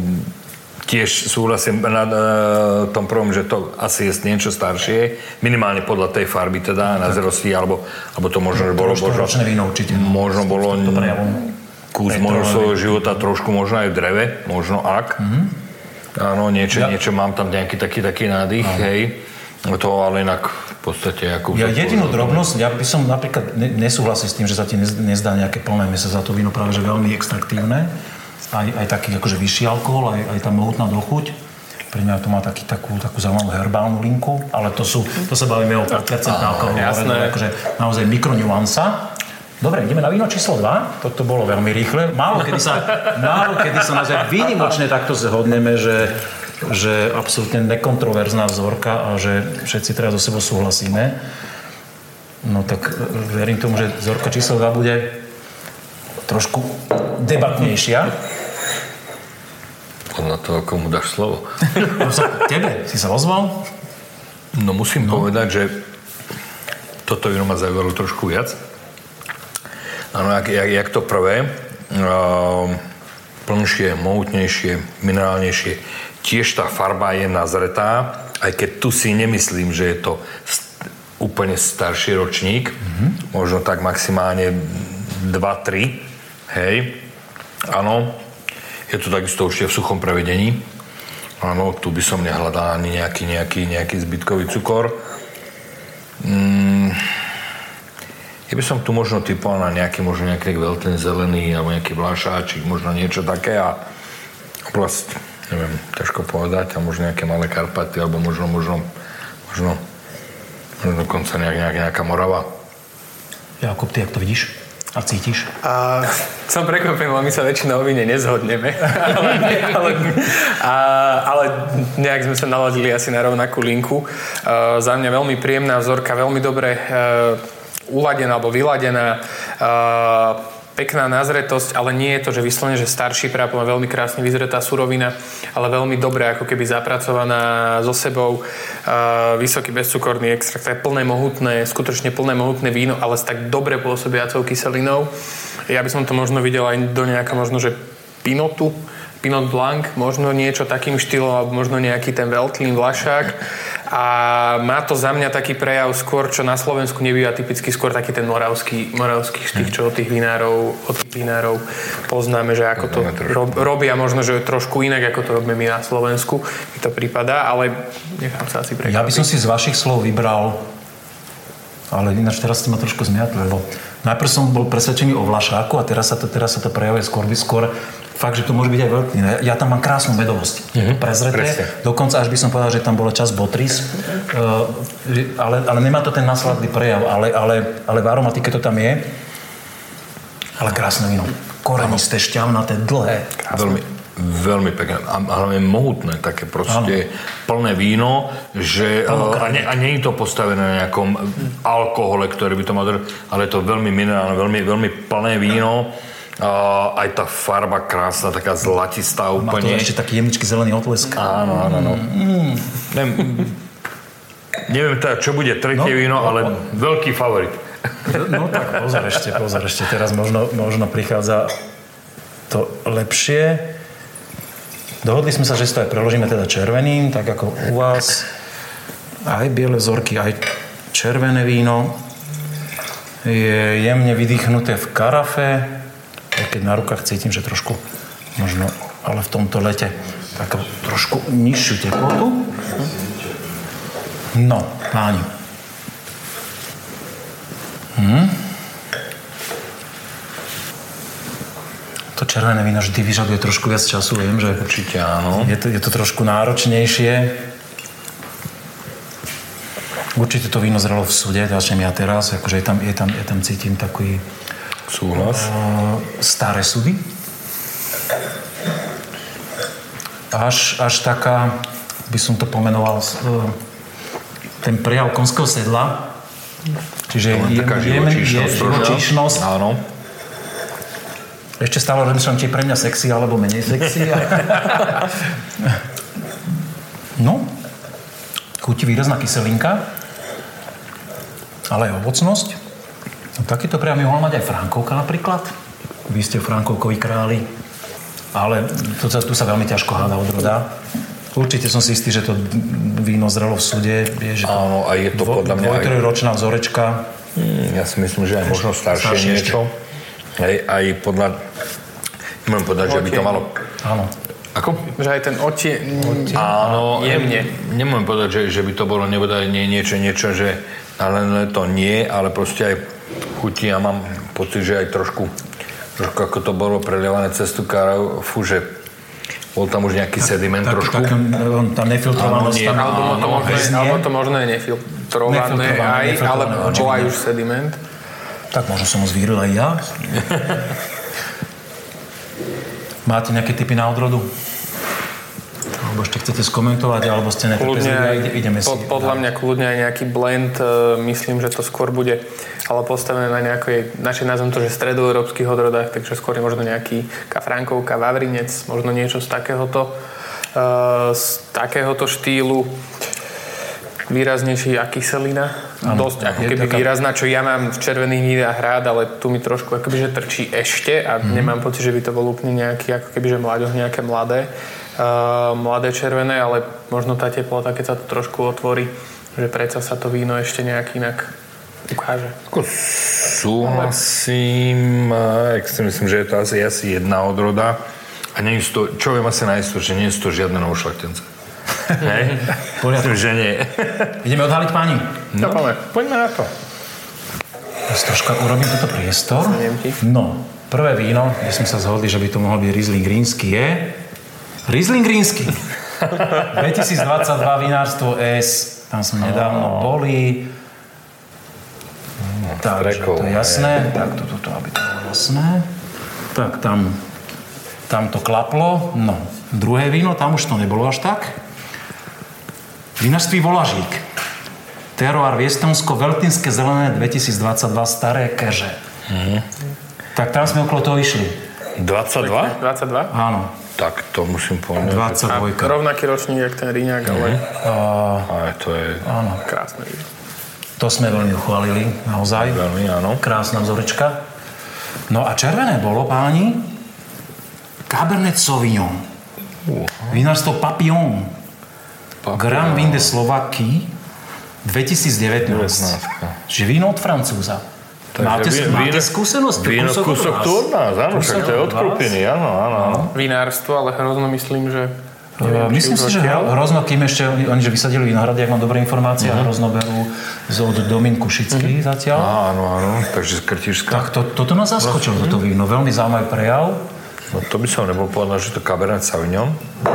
tiež súhlasím na e, tom prvom, že to asi je niečo staršie, minimálne podľa tej farby teda, na zerosti, alebo, alebo to možno, že bolo...
Ročné víno určite.
Možno bolo kus možno svojho života trošku možno aj v dreve, možno ak. Mm-hmm. Áno, niečo, ja. niečo mám tam nejaký taký, taký nádych, áno. Hej. To ale inak v podstate... Ako
ja jedinú drobnosť, ja by som napríklad nesúhlasil s tým, že sa ti nezdá nejaké plné, mne sa za to víno práve že veľmi extraktívne. Aj, aj taký akože vyšší alkohol, aj, aj tá mohutná dochuť. Pre mňa to má taký, takú, takú zaujímavú herbálnu linku, ale to sú, to sa bavíme o päť percent alkoholu. Jasné. Akože naozaj mikronuansa. Dobre, ideme na víno číslo dva. Toto bolo veľmi rýchle. Málo kedy sa, málo kedy sa naozaj výnimočne takto zhodneme, že že absolútne nekontroverzná vzorka a že všetci teraz so sebou súhlasíme. No tak verím tomu, že vzorka číslo dva bude trošku debatnejšia.
Podľa toho, komu dáš slovo.
No sa, tebe, si sa ozval?
No musím no. povedať, že toto víno ma zaujalo trošku viac. Áno, jak, jak, jak to prvé, uh, plnšie, mohutnejšie, minerálnejšie. Tiež tá farba je nazretá, aj keď tu si nemyslím, že je to st- úplne starší ročník, mm-hmm. možno tak maximálne dva tri, hej. Áno, je to takisto určite v suchom prevedení. Áno, tu by som nehľadal ani nejaký, nejaký, nejaký zbytkový cukor. Mm, ja by som tu možno typoval na nejaký, možno nejaký veľký zelený, alebo nejaký vlášáčik, možno niečo také a oblast, neviem, ťažko povedať, a možno nejaké malé Karpaty, alebo možno, možno, možno, možno dokonca nejak, nejak, nejaká Morava.
Jakub, ty jak to vidíš a cítiš?
A som prekvapený, lebo my sa väčšinou o víne nezhodneme. ale, ale, a, ale nejak sme sa naladili asi na rovnakú linku. Uh, za mňa veľmi príjemná vzorka, veľmi dobre uh, uladená alebo vyladená. Uh, pekná nazretosť, ale nie je to, že vyslovene, že starší práve veľmi krásne vyzretá surovina, ale veľmi dobre ako keby zapracovaná so sebou. Uh, vysoký bezcukorný extrakt, to je plné mohutné, skutočne plné mohutné víno, ale s tak dobre pôsobiacou kyselinou. Ja by som to možno videl aj do nejaká možno, že pinotu, Pinot Blanc, možno niečo takým štýlom, alebo možno nejaký ten Veltlín, Vlašák. A má to za mňa taký prejav skôr, čo na Slovensku nebýva typicky, skôr taký ten moravský, moravský štých, čo od tých vinárov, od tých vinárov poznáme, že ako to rob, robia, možno, že trošku inak, ako to robíme my na Slovensku. Mi to prípada, ale nechám sa asi prekvapiť.
Ja by som si z vašich slov vybral, ale ináč teraz ste ma trošku zmiatli, lebo najprv som bol presvedčený o Vlašáku a teraz sa to, teraz sa to prejavuje skôr, skôr fakt, že to môže byť aj veľký. Ja tam mám krásnu medovosť. Je to prezreté. Presne. Dokonca až by som povedal, že tam bola časť botris. Uh, ale, ale nemá to ten následný prejav. Ale, ale, ale v aromatike to tam je. Ale krásne víno. Korenisté, šťavnaté, dlhé.
Veľmi, veľmi pekné. A hlavne mohutné. Také proste ano. Plné víno. Že, a, ne, a nie je to postavené na nejakom alkohole, ktorý by to mal... Ale je to veľmi minerálne, veľmi, veľmi plné víno. Uh, aj tá farba krásna, taká zlatistá úplne.
Má to ešte taký jemničký zelený otlesk.
Áno, áno, áno. Mm. Neviem, neviem teda, čo bude tretie no, víno, ale no, veľký favorit.
No tak pozor ešte, pozor ešte. Teraz možno, možno prichádza to lepšie. Dohodli sme sa, že si to aj preložíme teda červeným, tak ako u vás. Aj biele vzorky, aj červené víno. Je jemne vydýchnuté v karafe. Keď na rukách cítim, že trošku možno, ale v tomto lete takú trošku nižšiu teplotu. No, páni. Hm. To červené víno vždy vyžaduje trošku viac času, viem, že
určite áno.
Je to, je to trošku náročnejšie. Určite to víno zrelo v súde, začnem ja teraz, akože je tam, je tam, je tam cítim taký
súhlas.
Uh, staré súdy. Až, až taká, by som to pomenoval, uh, ten prejav konského sedla. Čiže
je taká živočíšnosť.
Áno. Ešte stále rozmýšľam, či je pre mňa sexy, alebo menej sexy. No. Chutí výrazná kyselinka. Ale aj ovocnosť. No, takýto prejav mohol mať aj Frankovka napríklad. Vy ste Frankovkovi králi. Ale tu sa, tu sa veľmi ťažko háda odroda. Určite som si istý, že to víno zrelo v súde. Je, že to
áno, a je to dvo, podľa mňa aj...
dvojtrojročná vzorečka.
Hmm, ja si myslím, že aj možno staršie, staršie niečo. Hej, aj podľa... Nemôžem povedať, že by to malo...
Áno.
Ako?
Že aj ten otie...
Áno,
jemne.
Nemôžem povedať, že, že by to bolo nebodaj nie, niečo, niečo, že... Ale to nie, ale proste aj chutí. Ja mám pocit, že aj trošku, trošku ako to bolo prelievané cez tú kárafu, že bol tam už nejaký tak, sediment tak, trošku. Tak,
tam nefiltrovanosť.
Áno, alebo, áno, to možno, alebo to možno je nefiltrované, nefiltrované aj, ale bol aj už sediment.
Tak možno som ho zvíril aj ja. Máte nejaké tipy na odrodu? Alebo ešte chcete skomentovať, alebo ste netrpezliví, ideme si...
Pod, podľa mňa kľudne aj nejaký blend, myslím, že to skôr bude, ale postavené na nejakej, našej nazvem to, že stredoeurópskych odrodách, takže skôr je možno nejaký Frankovka, Vavrinec, možno niečo z takéhoto, z takéhoto štýlu. výraznejšia kyselina. Ano, dosť ako keby taká... výrazná, čo ja mám v červených vínach rád, ale tu mi trošku ako keby, že trčí ešte a mm. nemám pocit, že by to bol úplne nejaký, ako keby, že mláďoch nejaké mladé, uh, mladé červené, ale možno tá teplota, keď sa to trošku otvorí, že predsa sa to víno ešte nejak inak ukáže.
Ako súhlasím, ja si myslím, že je to asi, asi jedna odroda a nie je to, čo viem asi najisto, že nie sú to žiadne novošľachtence. Hej? Myslím, že nie.
Ideme odhaliť páni?
No, poďme. Poďme na to.
Teraz troška urobím toto priestor. No, prvé víno, kde sme sa zhodli, že by to mohol byť Riesling Rínsky, je Riesling Rínsky. dvetisícdvadsaťdva vinárstvo S. Tam sme nedávno boli. No, takže to je jasné. Tak, toto, to, aby to bolo jasné. Tak, tam, tam to klaplo. No, druhé víno, tam už to nebolo až tak. Vinárství Volažík. Terroir Viestonsko-Veltinské zelené dvetisícdvadsaťdva staré keže. Mm. Tak tam sme okolo toho išli.
dvadsaťdva?
dvadsaťdva?
Áno.
Tak to musím povedať.
dvadsaťdva.
A rovnaký ročník, jak ten Ríňák, mm. ale...
Uh,
ale to je...
Áno.
Krásne víno.
To sme veľmi uchválili, naozaj.
Veľmi, áno.
Krásna vzorečka. No a červené bolo, páni, Cabernet Sauvignon. Uh. Vinárstvo Papillon. Grand Vin de Slovaquie dvetisícdevätnásť. Čiže víno od Francúza. Máte, víno, máte skúsenosť?
Víno kúsok tu od nás, áno, však to je od Krupiny, áno, áno, áno.
Vinárstvo, ale hrozno myslím, že...
Neviem, myslím si, že hrozno, kým ešte oni, že vysadili vinohrady, ak mám dobré informácie, uh-huh. a hrozno berú od Domin Kušický uh-huh. zatiaľ.
Áno, áno, takže z Krtišska.
Tak to, toto nás zaskočilo, uh-huh. toto víno. Veľmi zaujímavý prejav.
No to by som nebol povedal, že to Cabernet Sauvignon.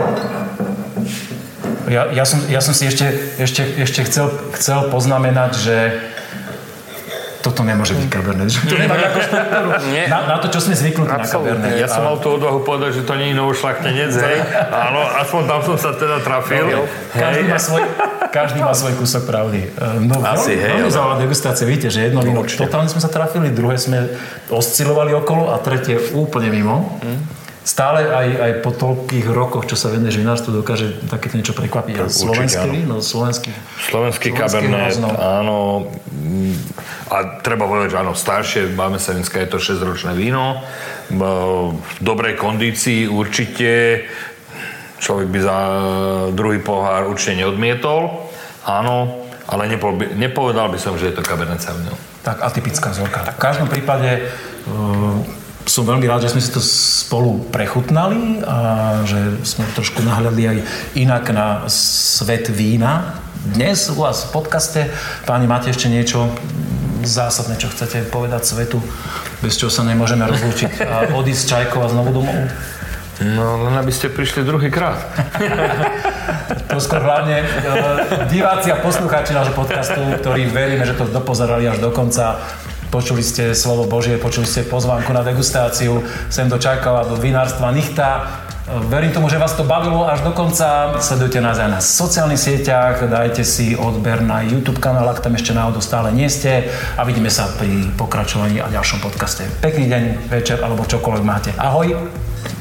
Ja, ja, som, ja som si ešte, ešte, ešte chcel, chcel poznamenať, že toto nemôže byť Cabernet. Že to nemá takú štruktúru. Na, na to, čo sme zvyknutí na Cabernet.
Ja som mal tú odvahu povedať, že to nie je novošľachtenec, hej. Áno, aspoň tam som sa teda trafil.
Každý má svoj, každý má svoj kúsok pravdy. No,
asi, hej.
Veľmi zaujímavá degustácia. Vidíte, že jedno víno totálne sme sa trafili, druhé sme oscilovali okolo a tretie úplne mimo. Hmm. Stále aj, aj po toľkých rokoch, čo sa venuješ vinárstvu, dokáže takéto niečo prekvapiť. A slovenský víno, slovenský...
Slovenský Cabernet, áno. A treba povedať, že áno, staršie, máme sa dneska, je to šesťročné víno. V dobrej kondícii určite. Človek by za druhý pohár určite neodmietol. Áno, ale nepovedal by som, že je to Cabernet Sauvignon.
Tak atypická vzorka. V každom prípade... Uh, som veľmi rád, že sme si to spolu prechutnali a že sme trošku nahľadli aj inak na svet vína. Dnes u vás v podcaste, páni, máte ešte niečo zásadné, čo chcete povedať svetu, bez čoho sa nemôžeme rozlúčiť a odísť z Čajkov a znovu domov?
No, len aby ste prišli druhýkrát.
To skôr hlavne e, diváci a poslucháči nášho podcastu, ktorí veríme, že to dopozerali až do konca. Počuli ste slovo Božie, počuli ste pozvánku na degustáciu sem do Čajkova, do vinárstva Nichta. Verím tomu, že vás to bavilo až do konca. Sledujte nás aj na sociálnych sieťach, dajte si odber na YouTube kanál, ak tam ešte náhodou stále nie ste a vidíme sa pri pokračovaní a ďalšom podcaste. Pekný deň, večer alebo čokoľvek máte. Ahoj!